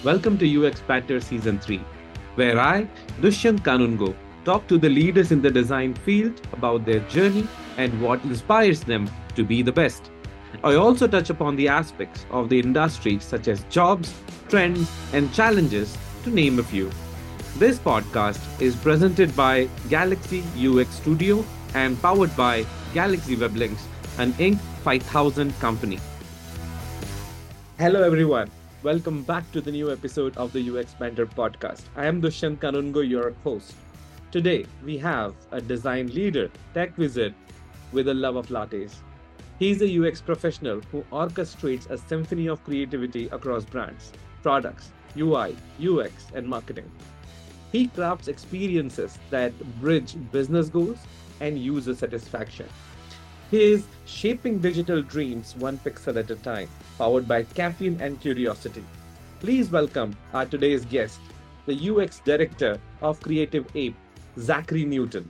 Welcome to UX Patter Season 3, where I, Dushyant Kanungo, talk to the leaders in the design field about their journey and what inspires them to be the best. I also touch upon the aspects of the industry such as jobs, trends, and challenges, to name a few. This podcast is presented by Galaxy UX Studio and powered by Galaxy Weblinks, an Inc. 5000 company. Hello, everyone. Welcome back to the new episode of the UX Banter podcast. I am Dushyant Kanungo, your host. Today, we have a design leader, tech wizard with a love of lattes. He's a UX professional who orchestrates a symphony of creativity across brands, products, UI, UX, and marketing. He crafts experiences that bridge business goals and user satisfaction. He is shaping digital dreams one pixel at a time, powered by caffeine and curiosity. Please welcome our today's guest, the UX director of Creative Ape, Zachary Newton.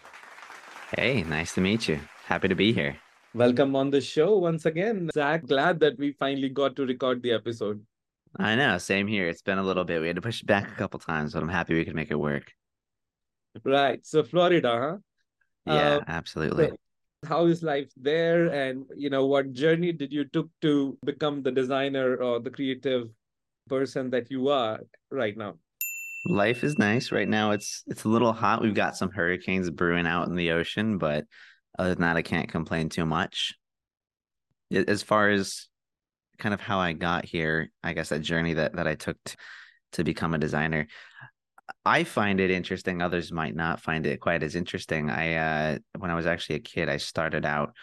Hey, nice to meet you. Happy to be here. Welcome on the show once again, Zach. Glad that we finally got to record the episode. I know, same here. It's been a little bit. We had to push it back a couple times, but I'm happy we could make it work. Right. So Florida, huh? Yeah, absolutely. So how is life there? And what journey did you took to become the designer or the creative person that you are right now? Life is nice right now. It's a little hot. We've got some hurricanes brewing out in the ocean, but other than that, I can't complain too much. As far as kind of how I got here, I guess that journey that I took to become a designer, I find it interesting. Others might not find it quite as interesting. When I was actually a kid, I started out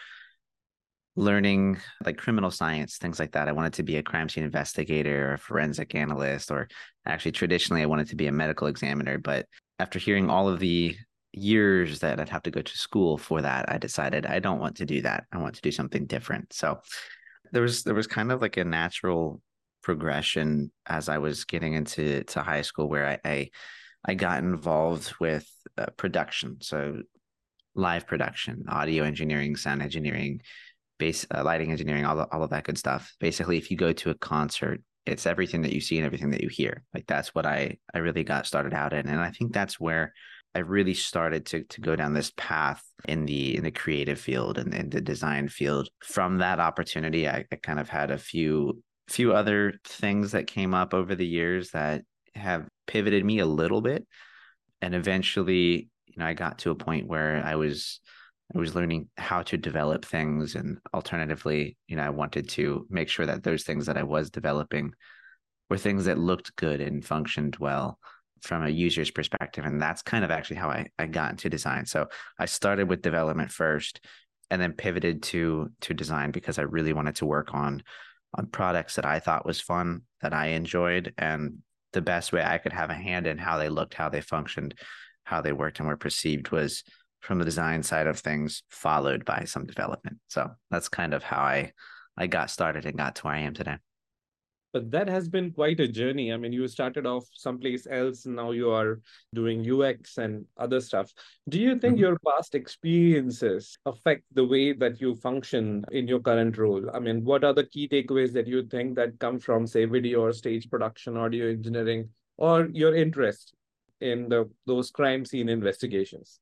learning like criminal science, things like that. I wanted to be a crime scene investigator or a forensic analyst, or actually traditionally I wanted to be a medical examiner. But after hearing all of the years that I'd have to go to school for that, I decided I don't want to do that. I want to do something different. So there was kind of like a natural progression as I was getting into high school where I got involved with production. So live production, audio engineering, sound engineering, lighting engineering, all of that good stuff. Basically, if you go to a concert, it's everything that you see and everything that you hear. Like that's what I really got started out in, and I think that's where I really started to go down this path in the creative field and in the design field. From that opportunity, I kind of had a few other things that came up over the years that have pivoted me a little bit, and eventually, I got to a point where I was learning how to develop things, and alternatively, I wanted to make sure that those things that I was developing were things that looked good and functioned well from a user's perspective. And that's kind of actually how I got into design. So I started with development first and then pivoted to design because I really wanted to work on products that I thought was fun, that I enjoyed, and the best way I could have a hand in how they looked, how they functioned, how they worked and were perceived was from the design side of things, followed by some development. So that's kind of how I got started and got to where I am today. But that has been quite a journey. I mean, you started off someplace else, and now you are doing UX and other stuff. Do you think Mhm. your past experiences affect the way that you function in your current role? I mean, what are the key takeaways that you think that come from, say, video or stage production, audio engineering, or your interest in those crime scene investigations?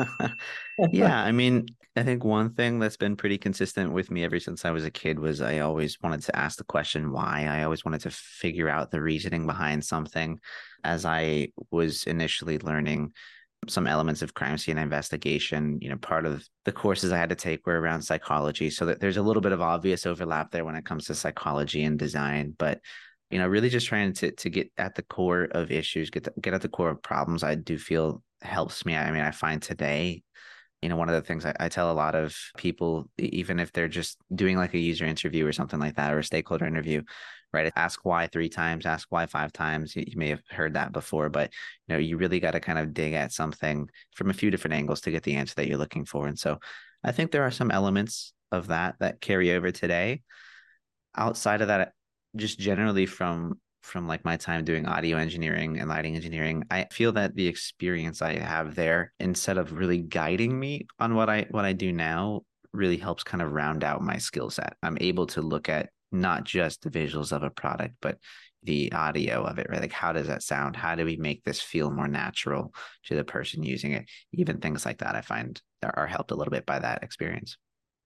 Yeah, I mean, I think one thing that's been pretty consistent with me ever since I was a kid was I always wanted to ask the question why. I always wanted to figure out the reasoning behind something. As I was initially learning some elements of crime scene investigation, part of the courses I had to take were around psychology, so that there's a little bit of obvious overlap there when it comes to psychology and design. But really just trying to get at the core of issues, get at the core of problems, I do feel helps me. I mean, I find today, one of the things I tell a lot of people, even if they're just doing like a user interview or something like that, or a stakeholder interview, right? Ask why 3 times, ask why 5 times. You may have heard that before, but you really got to kind of dig at something from a few different angles to get the answer that you're looking for. And so I think there are some elements of that carry over today. Outside of that, just generally from like my time doing audio engineering and lighting engineering, I feel that the experience I have there, instead of really guiding me on what I do now, really helps kind of round out my skill set. I'm able to look at not just the visuals of a product, but the audio of it, right? Like, how does that sound? How do we make this feel more natural to the person using it? Even things like that, I find are helped a little bit by that experience.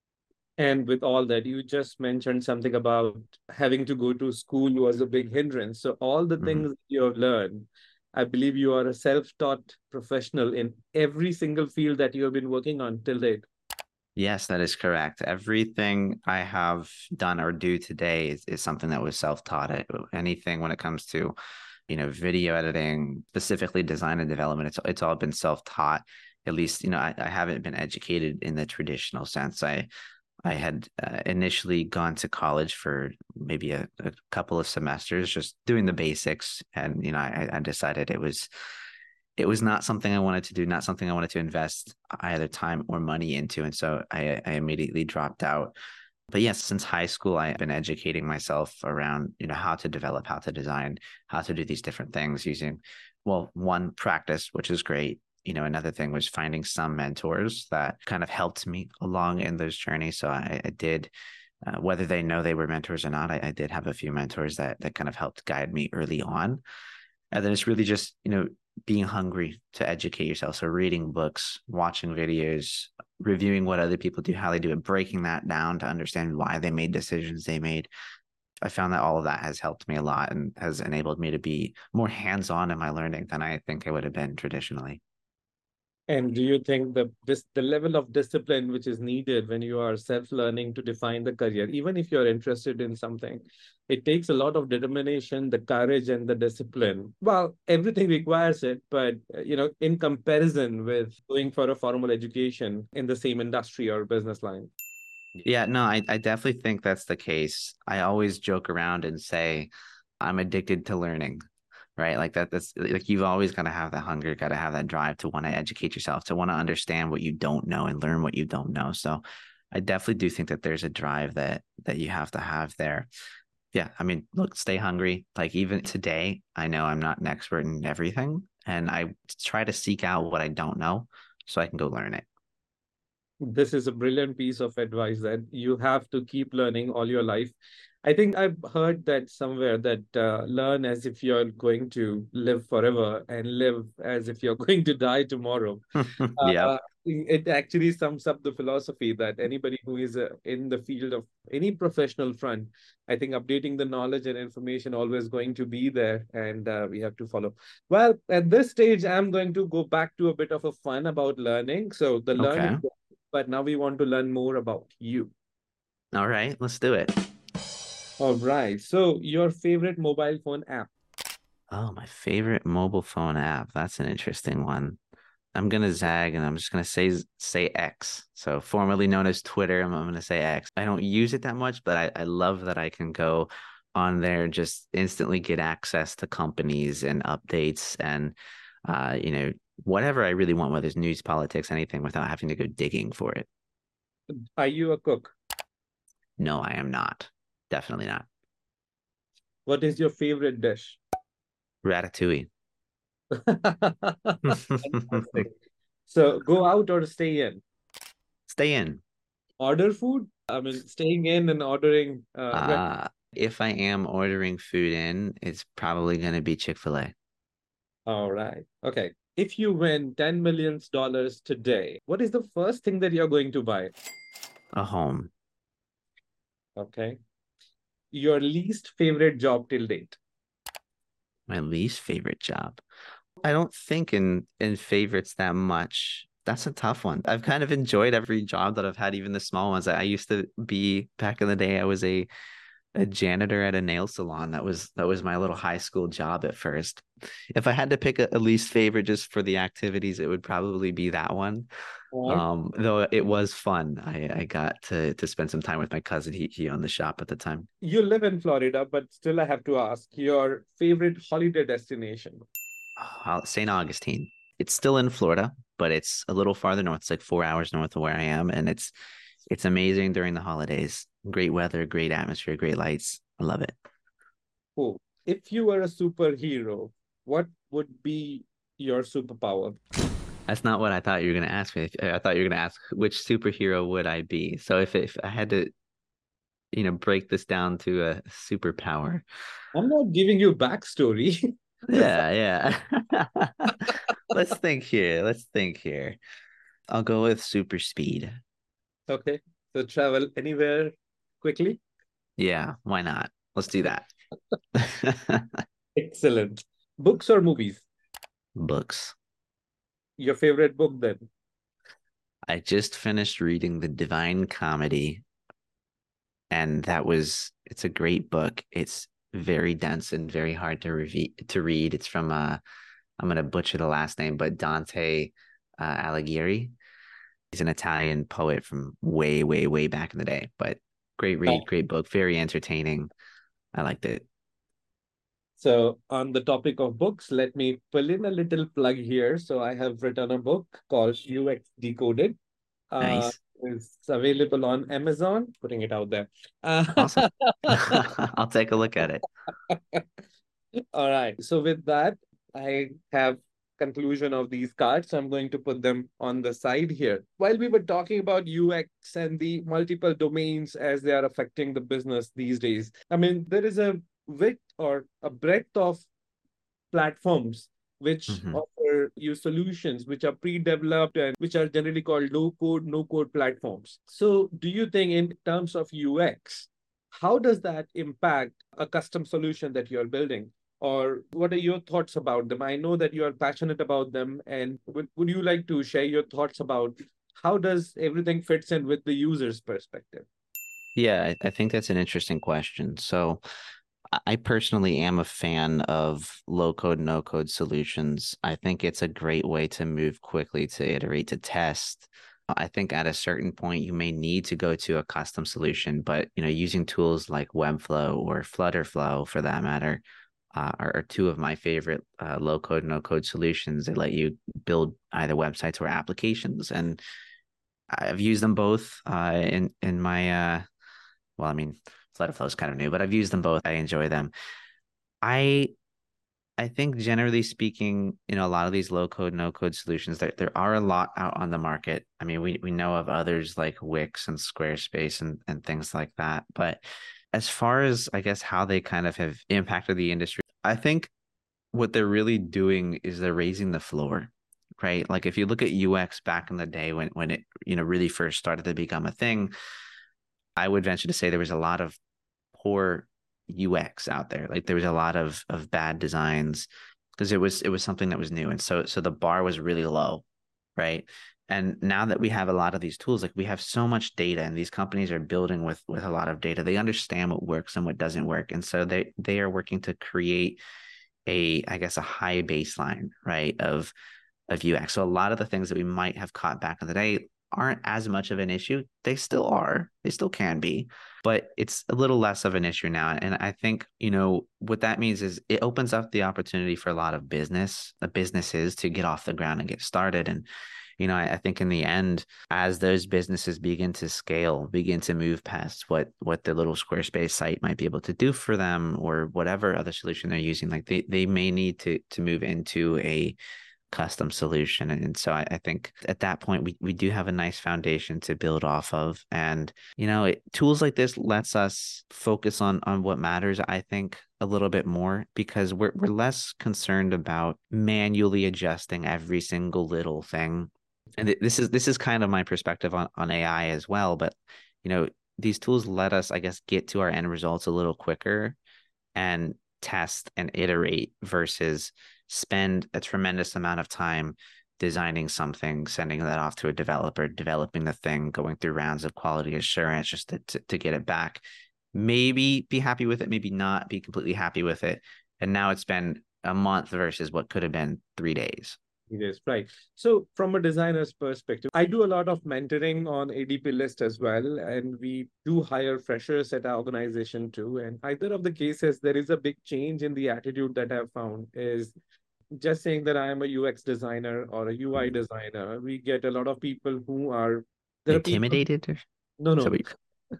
And with all that, you just mentioned something about having to go to school was a big hindrance. So all the Mhm. things you have learned, I believe you are a self-taught professional in every single field that you have been working on till date. Yes, that is correct. Everything I have done or do today is something that was self-taught. Anything when it comes to, video editing, specifically design and development, it's all been self-taught. At least, I haven't been educated in the traditional sense. I had initially gone to college for maybe a couple of semesters, just doing the basics, and I decided it was not something I wanted to do, not something I wanted to invest either time or money into. And so I immediately dropped out. But yes, since high school, I've been educating myself around, how to develop, how to design, how to do these different things using, well, one, practice, which is great. Another thing was finding some mentors that kind of helped me along in those journeys. So I did, whether they know they were mentors or not, I did have a few mentors that kind of helped guide me early on. And then it's really just, being hungry to educate yourself. So reading books, watching videos, reviewing what other people do, how they do it, breaking that down to understand why they made decisions they made. I found that all of that has helped me a lot and has enabled me to be more hands-on in my learning than I think I would have been traditionally. And do you think the level of discipline which is needed when you are self-learning to define the career, even if you're interested in something, it takes a lot of determination, the courage, and the discipline. Well, everything requires it, but in comparison with going for a formal education in the same industry or business line. Yeah, no, I definitely think that's the case. I always joke around and say I'm addicted to learning, right? Like that's like you've always got to have that hunger, got to have that drive to want to educate yourself, to want to understand what you don't know and learn what you don't know. So I definitely do think that there's a drive that you have to have there. Yeah, I mean, look, stay hungry. Like even today, I know I'm not an expert in everything, and I try to seek out what I don't know so I can go learn it. This is a brilliant piece of advice that you have to keep learning all your life. I think I've heard that somewhere that learn as if you're going to live forever and live as if you're going to die tomorrow. Yep. It actually sums up the philosophy that anybody who is in the field of any professional front, I think updating the knowledge and information always going to be there, and we have to follow. Well, at this stage, I'm going to go back to a bit of a fun about learning. So the learning, Okay. but now we want to learn more about you. All right, let's do it. All right. So your favorite mobile phone app? Oh, my favorite mobile phone app. That's an interesting one. I'm gonna zag and I'm just gonna say X. So formerly known as Twitter, I'm gonna say X. I don't use it that much, but I love that I can go on there and just instantly get access to companies and updates and whatever I really want, whether it's news, politics, anything, without having to go digging for it. Are you a cook? No, I am not. Definitely not. What is your favorite dish? Ratatouille. Fantastic. So go out or stay in? Stay in. Order food? I mean, staying in and ordering. If I am ordering food in, it's probably gonna be Chick-fil-A. All right. Okay. If you win $10 million today, what is the first thing that you're going to buy? A home. Okay. Your least favorite job till date? My least favorite job. I don't think in favorites that much. That's a tough one. I've kind of enjoyed every job that I've had, even the small ones. I used to be back in the day, I was a janitor at a nail salon. That was my little high school job at first. If I had to pick a least favorite just for the activities, it would probably be that one. All right. Though it was fun. I got to spend some time with my cousin. He owned the shop at the time. You live in Florida, but still I have to ask your favorite holiday destination. St. Augustine. It's still in Florida, but it's a little farther north. It's like 4 hours north of where I am, and it's amazing during the holidays. Great weather, great atmosphere, great lights. I love it. Oh, if you were a superhero, what would be your superpower? That's not what I thought you were going to ask me. I thought you were going to ask which superhero would I be. So if I had to break this down to a superpower. I'm not giving you backstory. Yeah, yeah. Let's think here. Let's think here. I'll go with super speed. Okay. So travel anywhere quickly. Yeah, why not? Let's do that. Excellent. Books or movies? Books. Your favorite book then? I just finished reading The Divine Comedy, and it's a great book. It's very dense and very hard to read. It's from I'm gonna butcher the last name, but Dante Alighieri. He's an Italian poet from way, way, way back in the day. But great read, great book, very entertaining. I liked it. So, on the topic of books, let me pull in a little plug here. So, I have written a book called UX Decoded. Uh, Nice. it's available on Amazon, putting it out there. Awesome. I'll take a look at it. All right. So, with that, I have conclusion of these cards. I'm going to put them on the side here. While we were talking about UX and the multiple domains as they are affecting the business these days, I mean, there is a width or a breadth of platforms which Hmm. offer you solutions which are pre-developed and which are generally called low code, no code platforms. So, do you think, in terms of UX, how does that impact a custom solution that you're building? Or what are your thoughts about them? I know that you are passionate about them, and would you like to share your thoughts about how does everything fits in with the user's perspective? Yeah, I think that's an interesting question. So I personally am a fan of low code, no code solutions. I think it's a great way to move quickly, to iterate, to test. I think at a certain point you may need to go to a custom solution, but using tools like Webflow or Flutterflow, for that matter, are two of my favorite low code, no code solutions. They let you build either websites or applications, and I've used them both in my well, I mean, Flutterflow is kind of new, but I've used them both. I enjoy them. I I think generally speaking, a lot of these low code, no code solutions, there are a lot out on the market. I mean, we know of others like Wix and Squarespace and things like that. But as far as I guess how they kind of have impacted the industry, I think what they're really doing is they're raising the floor, right? Like if you look at UX back in the day when it, really first started to become a thing, I would venture to say there was a lot of poor UX out there. Like there was a lot of bad designs because it was something that was new, and so the bar was really low, right? And now that we have a lot of these tools, like we have so much data, and these companies are building with a lot of data. They understand what works and what doesn't work, and so they are working to create I guess a high baseline, right, of UX. So a lot of the things that we might have caught back in the day aren't as much of an issue. They still are. They still can be, but it's a little less of an issue now. And I think, what that means is it opens up the opportunity for a lot of businesses to get off the ground and get started. And, I think in the end, as those businesses begin to scale, begin to move past what the little Squarespace site might be able to do for them or whatever other solution they're using, like they may need to move into a custom solution. And so I think at that point we do have a nice foundation to build off of. And tools like this lets us focus on what matters, I think, a little bit more because we're less concerned about manually adjusting every single little thing. And this is kind of my perspective on AI as well. But these tools let us, I guess, get to our end results a little quicker and test and iterate versus spend a tremendous amount of time designing something, sending that off to a developer, developing the thing, going through rounds of quality assurance just to get it back. Maybe be happy with it, maybe not be completely happy with it. And now it's been a month versus what could have been 3 days. It is right. So, from a designer's perspective, I do a lot of mentoring on ADP List as well, and we do hire freshers at our organization too. And either of the cases, there is a big change in the attitude that I've found is just saying that I am a UX designer or a UI designer. We get a lot of people who are there are people. Intimidated? Or No, so no,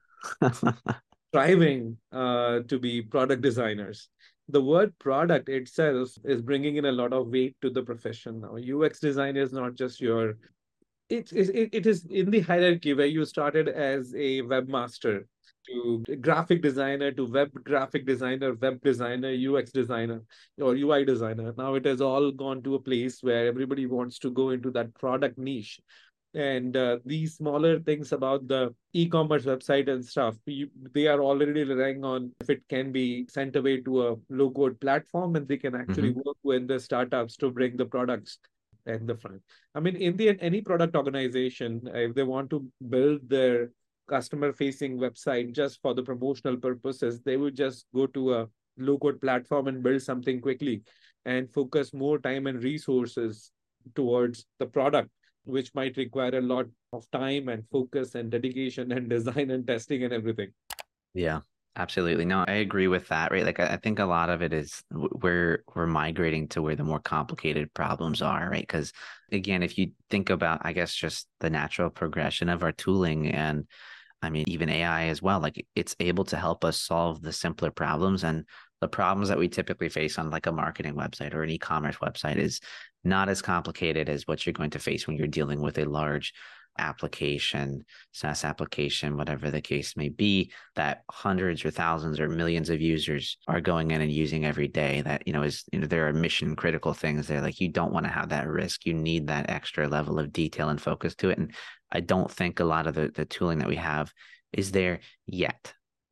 striving to be product designers. The word product itself is bringing in a lot of weight to the profession now. UX design is not just your it is in the hierarchy where you started as a webmaster to graphic designer to web graphic designer, web designer, UX designer, or UI designer. Now it has all gone to a place where everybody wants to go into that product niche. And these smaller things about the e-commerce website and stuff, they are already relying on if it can be sent away to a low-code platform, and they can actually Hmm. work with the startups to bring the products at the front. I mean, in the end, any product organization, if they want to build their customer-facing website just for the promotional purposes, they would just go to a low-code platform and build something quickly and focus more time and resources towards the product, which might require a lot of time and focus and dedication and design and testing and everything. Yeah, absolutely. No, I agree with that, right? Like I think a lot of it is we're migrating to where the more complicated problems are, right? Because again, if you think about, I guess, just the natural progression of our tooling and I mean, even AI as well, like it's able to help us solve the simpler problems and the problems that we typically face on like a marketing website or an e-commerce website is not as complicated as what you're going to face when you're dealing with a large application, SaaS application, whatever the case may be, that hundreds or thousands or millions of users are going in and using every day. That, there are mission critical things there. Like you don't want to have that risk. You need that extra level of detail and focus to it. And I don't think a lot of the tooling that we have is there yet.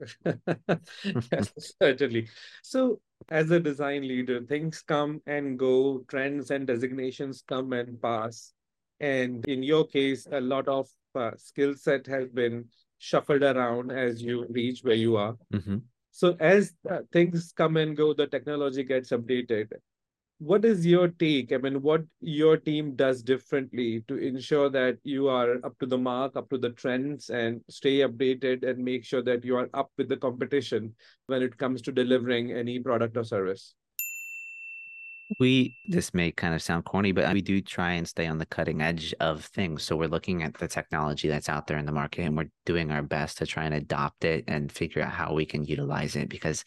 Yes, certainly. So, as a design leader, things come and go, trends and designations come and pass. And in your case, a lot of skill set has been shuffled around as you reach where you are. Hmm. So, as things come and go, the technology gets updated. What is your take? I mean, what your team does differently to ensure that you are up to the mark, up to the trends, and stay updated and make sure that you are up with the competition when it comes to delivering any product or service? This may kind of sound corny, but we do try and stay on the cutting edge of things. So we're looking at the technology that's out there in the market and we're doing our best to try and adopt it and figure out how we can utilize it. Because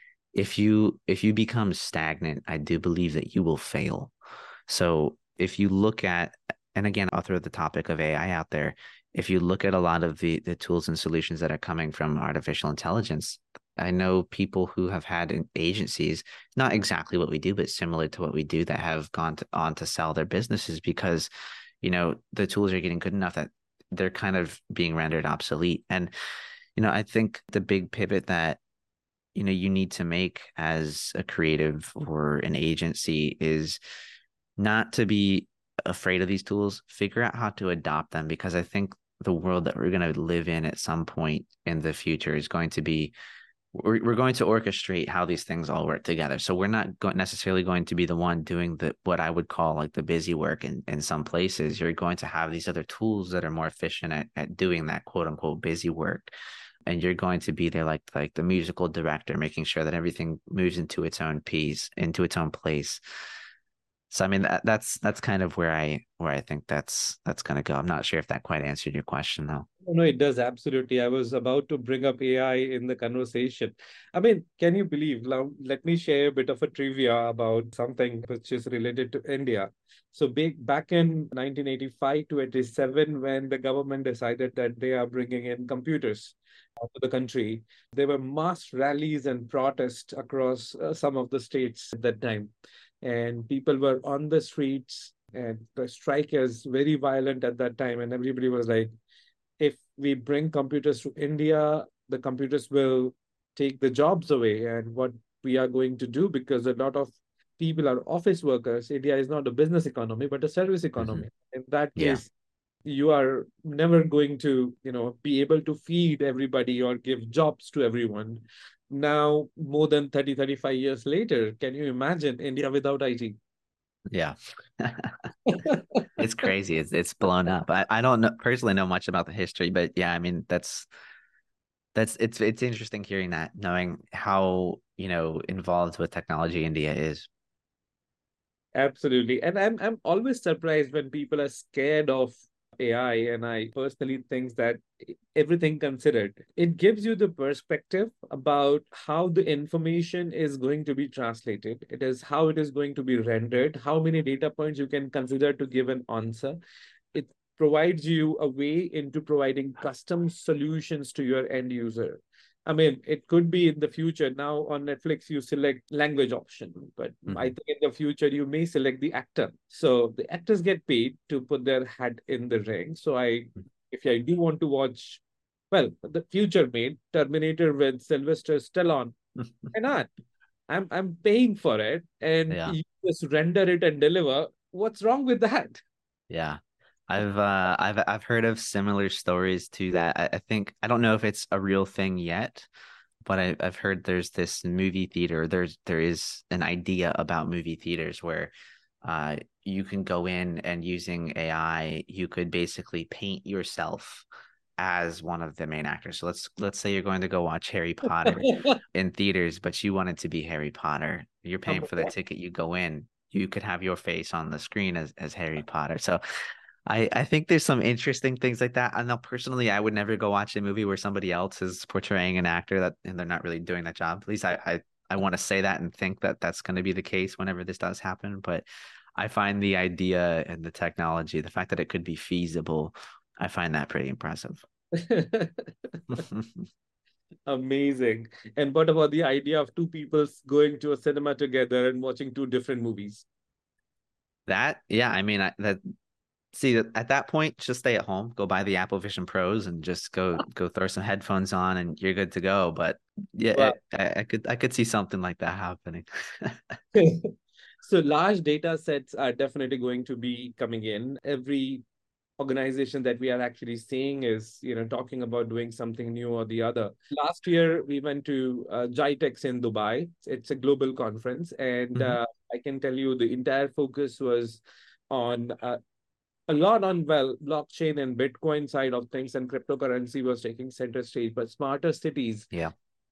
if you become stagnant, I do believe that you will fail. So if you look at, and again, I'll throw the topic of AI out there. If you look at a lot of the tools and solutions that are coming from artificial intelligence, I know people who have had agencies, not exactly what we do, but similar to what we do, that have on to sell their businesses because, the tools are getting good enough that they're kind of being rendered obsolete. And, I think the big pivot that you need to make as a creative or an agency is not to be afraid of these tools, figure out how to adopt them because I think the world that we're going to live in at some point in the future is going to be we're going to orchestrate how these things all work together. So we're not necessarily going to be the one doing the what I would call like the busy work in some places. You're going to have these other tools that are more efficient at doing that quote unquote busy work. And you're going to be there like the musical director, making sure that everything moves into its own piece, into its own place. So I mean that's kind of where I think that's gonna go. I'm not sure if that quite answered your question though. No, it does absolutely. I was about to bring up AI in the conversation. I mean, can you believe? Now, let me share a bit of a trivia about something which is related to India. So, back in 1985 to 87, when the government decided that they are bringing in computers to the country, there were mass rallies and protests across some of the states at that time. And people were on the streets, and the strike is very violent at that time. And everybody was like, if we bring computers to India, the computers will take the jobs away. And what we are going to do, because a lot of people are office workers, India is not a business economy, but a service Hmm. economy. In that Yeah. case, you are never going to, be able to feed everybody or give jobs to everyone. Now, more than 30, 35 years later, can you imagine India without IT? Yeah. It's crazy. It's blown up. I don't know, personally know much about the history, but yeah, I mean it's interesting hearing that, knowing how, involved with technology India is. Absolutely. And I'm always surprised when people are scared of AI. And I personally think that everything considered, it gives you the perspective about how the information is going to be translated. It is how it is going to be rendered, how many data points you can consider to give an answer. It provides you a way into providing custom solutions to your end user. I mean, it could be in the future. Now on Netflix, you select language option, but I Mhm. think in the future you may select the actor. So the actors get paid to put their hat in the ring. So if I do want to watch, well, the future made Terminator with Sylvester Stallone, why not? I'm paying for it, and Yeah. you just render it and deliver. What's wrong with that? Yeah. I've heard of similar stories to that. I think I don't know if it's a real thing yet, but I've heard there's this movie theater. There is an idea about movie theaters where you can go in and using AI, you could basically paint yourself as one of the main actors. So let's say you're going to go watch Harry Potter in theaters, but you want it to be Harry Potter. You're paying for the ticket, you go in, you could have your face on the screen as Harry Potter. So I think there's some interesting things like that. I know personally, I would never go watch a movie where somebody else is portraying an actor that and they're not really doing that job. At least I want to say that and think that that's going to be the case whenever this does happen. But I find the idea and the technology, the fact that it could be feasible, I find that pretty impressive. Amazing. And what about the idea of two people going to a cinema together and watching two different movies? That, yeah, I mean, that see at that point, just stay at home, go buy the Apple Vision Pros, and just go throw some headphones on, and you're good to go. But yeah, Wow. I could see something like that happening. So large data sets are definitely going to be coming in. Every organization that we are actually seeing is, talking about doing something new or the other. Last year, we went to GITEX in Dubai. It's a global conference, and Mhm. I can tell you the entire focus was on a lot on, well, blockchain and Bitcoin side of things, and cryptocurrency was taking center stage. But smarter cities, Yeah.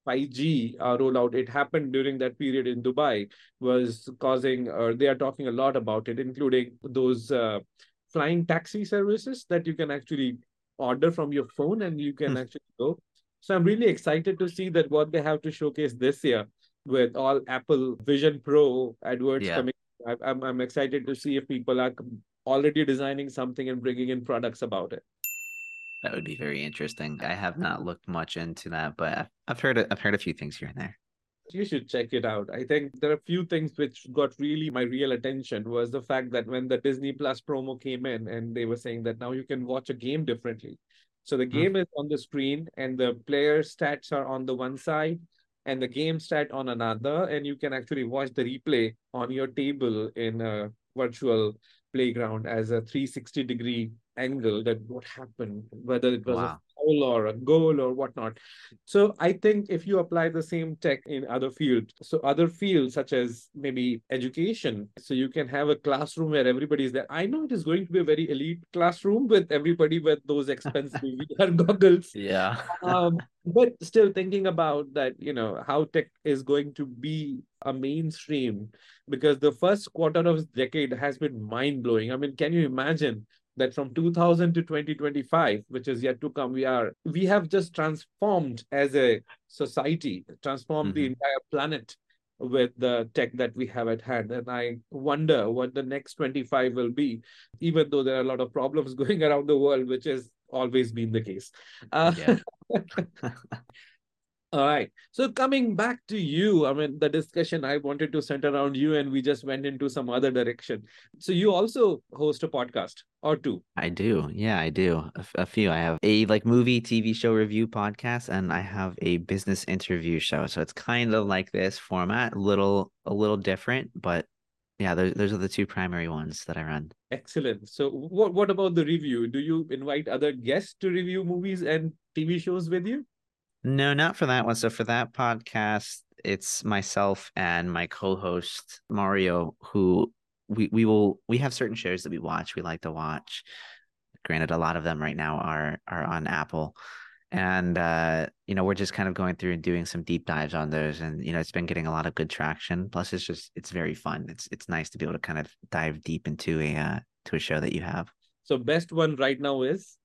5G rollout, it happened during that period in Dubai, was causing, or they are talking a lot about it, including those flying taxi services that you can actually order from your phone and you can actually go. So I'm really excited to see that what they have to showcase this year with all Apple Vision Pro AdWords Yeah. coming. I'm excited to see if people are already designing something and bringing in products about it. That would be very interesting. I have not looked much into that, but I've heard a few things here and there. You should check it out. I think there are a few things which got really my real attention was the fact that when the Disney Plus promo came in and they were saying that now you can watch a game differently. So the Hmm. game is on the screen and the player stats are on the one side and the game stat on another, and you can actually watch the replay on your table in a virtual playground as a 360-degree angle that what happened, whether it was a Wow. foul or a goal or whatnot. So I think if you apply the same tech in other fields, so other fields such as maybe education, so you can have a classroom where everybody is there. I know it is going to be a very elite classroom with everybody with those expensive VR goggles. Yeah. But still thinking about that, how tech is going to be a mainstream because the first quarter of this decade has been mind blowing. I mean, can you imagine that from 2000 to 2025, which is yet to come, we have just transformed as a society, transformed the Hmm. entire planet with the tech that we have at hand. And I wonder what the next 25 will be, even though there are a lot of problems going around the world, which has always been the case. Uh, Yeah. all right. So coming back to you, I mean, the discussion I wanted to center around you, and we just went into some other direction. So you also host a podcast or two. I do. Yeah, I do. A few. I have a like movie, TV show review podcast, and I have a business interview show. So it's kind of like this format, a little different, but yeah, those are the two primary ones that I run. Excellent. So what about the review? Do you invite other guests to review movies and TV shows with you? No, not for that one. So for that podcast, it's myself and my co-host Mario, who we have certain shows that we watch. We like to watch. Granted, a lot of them right now are on Apple. And we're just kind of going through and doing some deep dives on those. And it's been getting a lot of good traction. Plus it's very fun. It's nice to be able to kind of dive deep into a show that you have. So best one right now is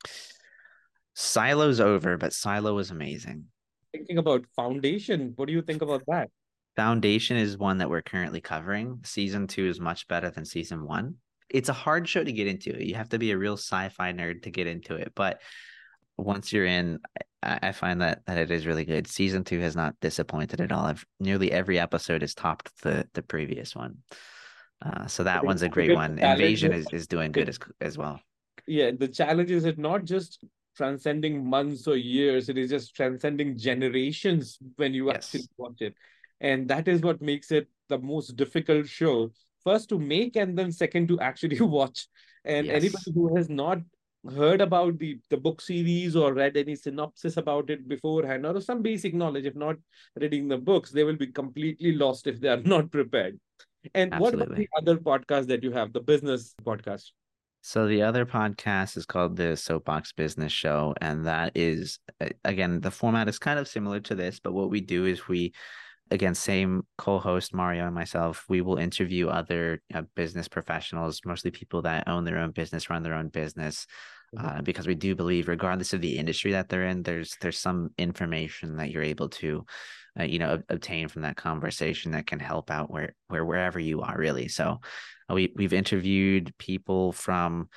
Silo's over, but Silo was amazing. thinking about Foundation. What do you think about that? Foundation is one that we're currently covering. Season 2 is much better than season 1. it's a hard show to get into. You have to be a real sci-fi nerd to get into it. But once you're in, I find that it is really good. Season 2 has not disappointed at all. Nearly every episode has topped the previous one. So that one's a great one. Invasion is doing good as well. Yeah, the challenge is it not just transcending months or years, it is just transcending generations when you actually watch it. And that is what makes it the most difficult show. First to make, and then second to actually watch. And anybody who has not heard about the book series or read any synopsis about it beforehand, or some basic knowledge, if not reading the books, they will be completely lost if they are not prepared. And what about the other podcast that you have, the business podcast? So the other podcast is called the Soapbox Business Show, and that is, again, the format is kind of similar to this, but what we do is again, same co-host Mario and myself, we will interview other business professionals, mostly people that own their own business, run their own business, because we do believe, regardless of the industry that they're in, there's some information that you're able to, obtain from that conversation that can help out wherever you are, really. So we've interviewed people from,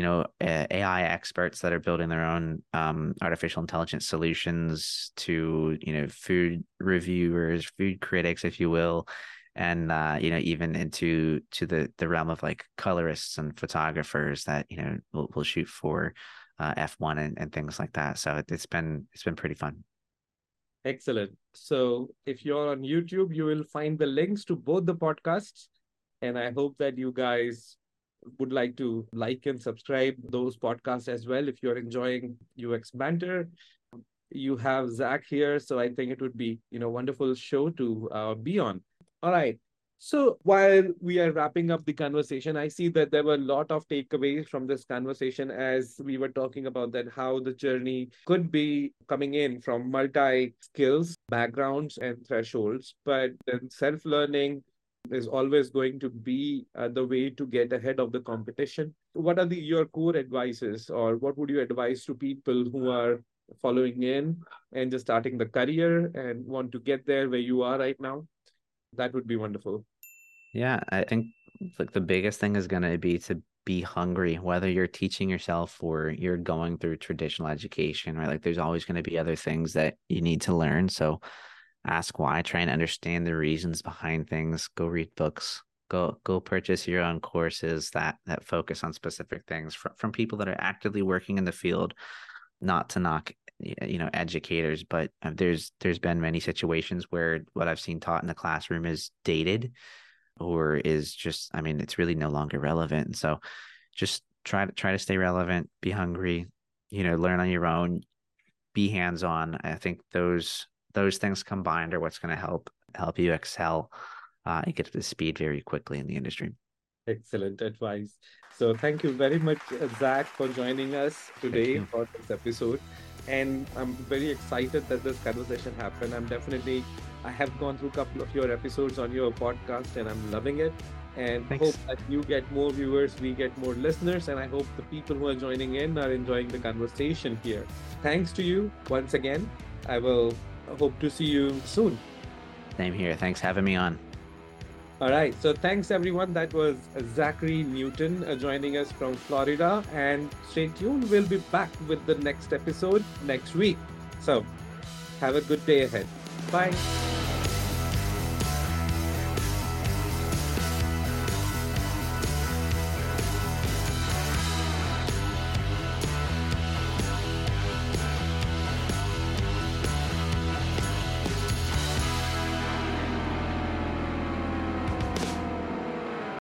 AI experts that are building their own artificial intelligence solutions to, food reviewers, food critics, if you will, and even into the realm of like colorists and photographers that will shoot for F1 and things like that. So it's been pretty fun. Excellent. So if you're on YouTube, you will find the links to both the podcasts, and I hope that you guys would like to like and subscribe those podcasts as well. If you're enjoying UX Banter, you have Zach here, so I think it would be wonderful show to be on. All right. So while we are wrapping up the conversation, I see that there were a lot of takeaways from this conversation as we were talking about that how the journey could be coming in from multi skills, backgrounds, and thresholds, but then self-learning is always going to be the way to get ahead of the competition. What are your core advices, or what would you advise to people who are following in and just starting the career and want to get there where you are right now? That would be wonderful. Yeah, I think like the biggest thing is going to be to be hungry, whether you're teaching yourself or you're going through traditional education, right? Like there's always going to be other things that you need to learn. So ask why, try and understand the reasons behind things, go read books, go purchase your own courses that focus on specific things from people that are actively working in the field. Not to knock educators, but there's been many situations where what I've seen taught in the classroom is dated or is just, it's really no longer relevant. And so just try to stay relevant, be hungry, learn on your own, be hands-on. I think those things combined are what's going to help you excel and get up to speed very quickly in the industry. Excellent advice. So thank you very much, Zach, for joining us today for this episode. And I'm very excited that this conversation happened. I have gone through a couple of your episodes on your podcast and I'm loving it. And hope that you get more viewers, we get more listeners, and I hope the people who are joining in are enjoying the conversation here. Thanks to you once again. I will hope to see you soon. Same here. Thanks for having me on. All right. So thanks, everyone. That was Zachary Newton joining us from Florida. And stay tuned. We'll be back with the next episode next week. So have a good day ahead. Bye.